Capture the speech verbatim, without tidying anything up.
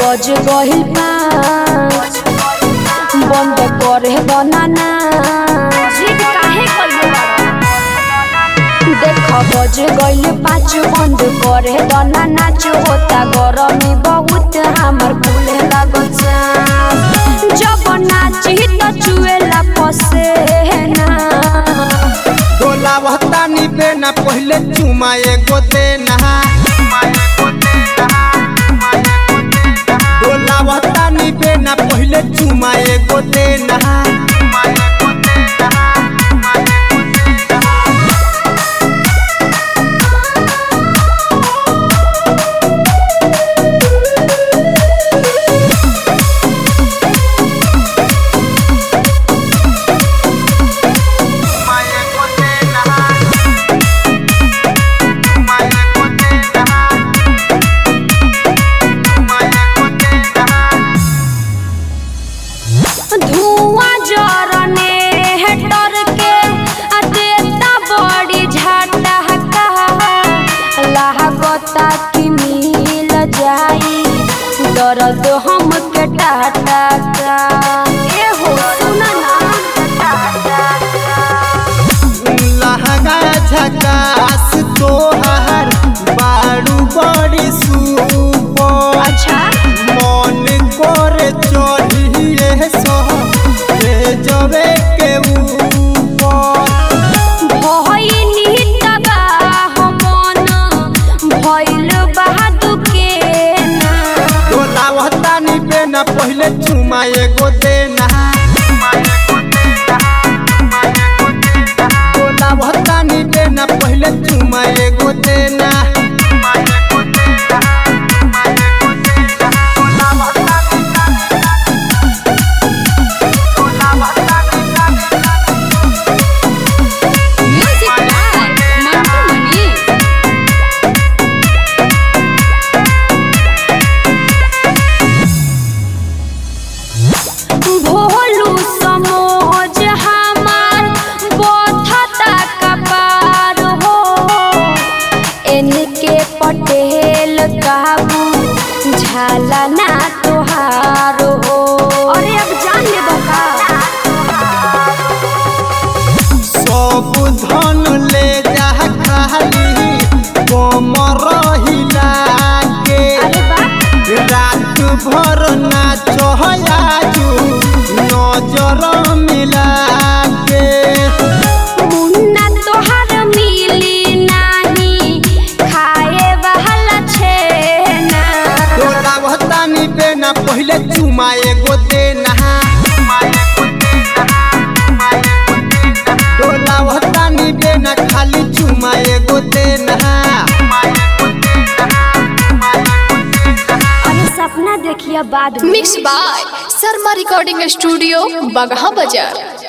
बज गइल पाँच बंद करे बनाना जिद काहे कइले बाड़ा देख बज गइल पाँच बंद करे बनाना नाच होता गरमी बहुत हमर फूले लागत जब नाची त चुएला पसेना बोलावता नी बेना पहले चुमा एगो देना बोलावता नी बेना पहले चुमा एगो देना धुआं जरने हेटर के देता बड़ी झटका लागता कि मिल जाई दर्द हम के टाटा ए हो सुना ना लहंगा झकास तोहार बारू बड़ी सुपर अच्छा मन करे चढ़िए सो जबे के ऊपर भइनी तबाह मन भइल बहादुर के ना बोलावता नी बेना पहले चुमा एगो देना बोलावता नी बेना पहले चुमा एगो देना भोलू समोज हमार बोथता कपार हो इनके पटेल काबू झाला ना तोहार हो अरे अब जान ले बका सब धन ले जा खाली कमर हिला के अरे बाप रात भर नाच नजर मिला के मुन्ना तोहार मिली नाही खाए वाला छेना बोलावता नी बेना पहले चुमा एगो देना बोलावता नी बेना खाली चुमा एगो देना अरे सपना देखिए बाद में mix by Sharma recording studio Bagaha बाजार।